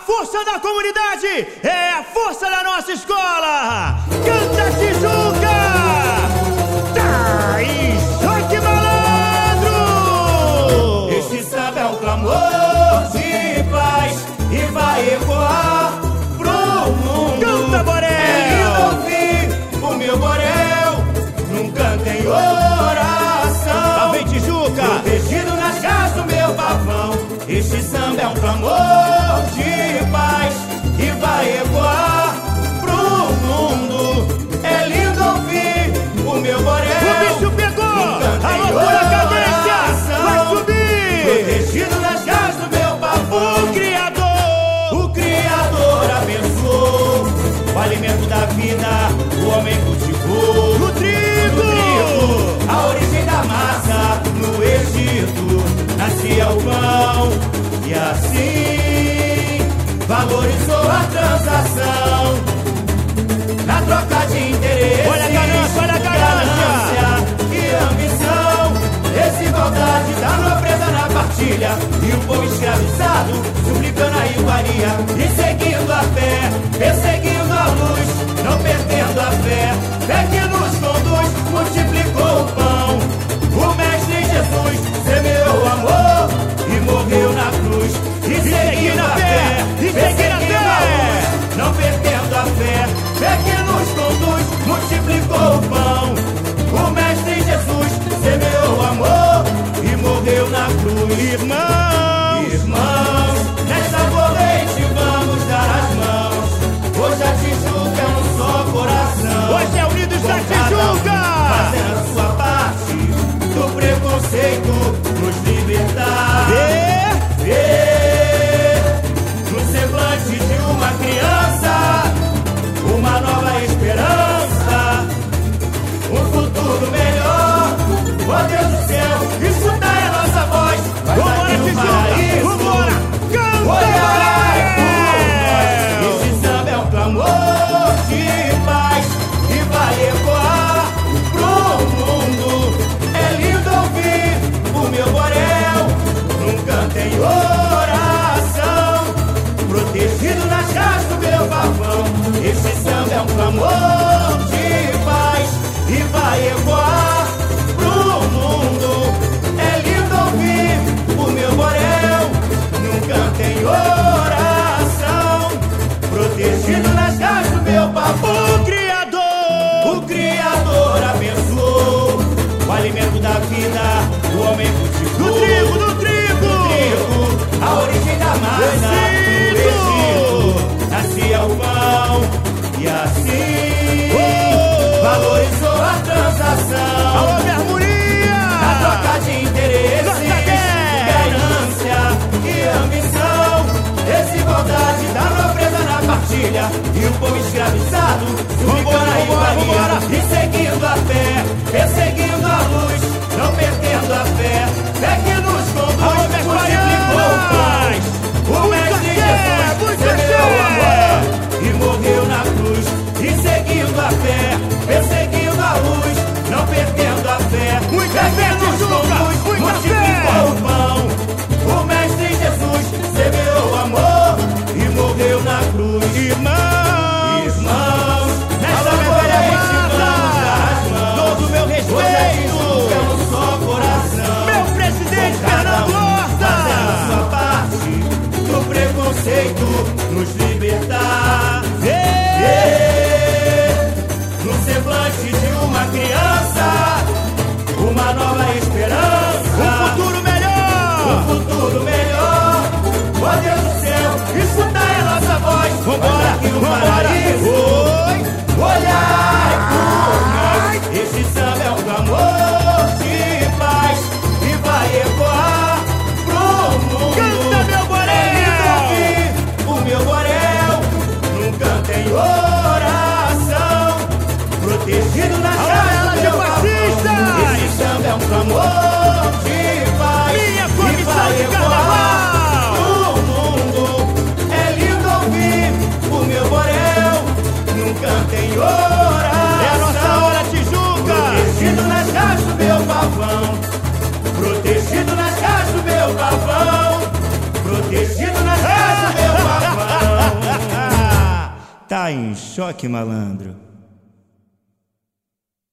força da comunidade é a força da nossa escola. Canta Tijuca! Tá, isso que malandro! Este samba é um clamor de paz e vai ecoar pro mundo. Canta, Borel! É lindo ouvir o meu Borel num canto em oração. Lá vem Tijuca! Protegido nas casas do meu pavão. Este samba é um clamor de paz e vai ecoar pro mundo. É lindo ouvir o meu Borel. O bicho pegou! A loucura cadência! Vai subir! Protegido nas casas do meu pavão. O Criador abençoou o alimento da vida, o homem cultivou. No trigo! A origem da massa no Egito nascia o pão e assim valorizou a transação. Na troca de interesse, Olha a ganância, olha a ganância! e ambição, desigualdade da nobreza na partilha e o povo escravizado suplicando a iguaria e seguindo a fé, perseguindo a luz, não perdendo a fé. Fé que nos conduz, multiplicou o pão. O Mestre Jesus semeou amor e morreu na cruz. E seguindo a fé, perseguindo a luz, não perdendo a fé. Fé que nos conduz, multiplicou o pão. O Mestre Jesus semeou amor e morreu na cruz. Irmãos, nesta corrente vamos dar as mãos. Hoje a Tijuca é um só coração. Hoje é unidos da Fazendo Tijuca! a sua parte do preconceito, nos libertar. No semblante de uma criança, uma nova esperança, um futuro melhor. Ó Deus do céu, escutai a nossa voz. Vambora, Tijuca! Vambora! Olhai por nós. Canta! Esse samba é um clamor de paz e vai ecoar pro mundo. É lindo ouvir o meu Borel num canto em oração. Protegido nas casas do meu pavão. Esse samba é um clamor de paz e vai ecoar pro mundo. É lindo ouvir o meu Borel num canto em oração. Protegido nas casas do meu pavão. O Criador abençoou o alimento da vida, o homem cultivou. No trigo! A origem da massa no Egito nascia o pão e assim valorizou a transação. Alô, minha harmonia! Na troca de interesses, ganância e ambição, desigualdade da nobreza na partilha e o povo escravizado suplicando a iguaria e seguindo a fé, perseguindo a luz, não perdendo a fé. Fé que nos conduz, multiplicou o pão. O Mestre Jesus semeou amor e morreu na cruz. E seguindo a fé, perseguindo a luz, não perdendo a fé. Muita Fé fé, que nos Tijuca, conduz, muita multiplicou o pão. O Mestre Jesus semeou amor e morreu na cruz. Irmãos, nesta corrente vamos dar as mãos. Todo meu Hoje a respeito! Tijuca é um só coração. Meu presidente Fernando Fazendo a Horta! sua parte do preconceito, nos libertar. No semblante de uma criança, uma nova esperança, Um futuro melhor! um futuro melhor. Ó Deus do céu, escutai a nossa voz. Vambora, Aqui o vambora! paraíso. Oi! Olhai por nós. Esse samba é um clamor de paz e vai ecoar pro mundo. Canta, meu Borel! É lindo ouvir o meu Borel num canto em oração. Protegido nas casas do Alas meu fascistas! pavão. Esse samba é um clamor de paz Minha e comissão vai de ecoar carnaval! tá em choque, malandro.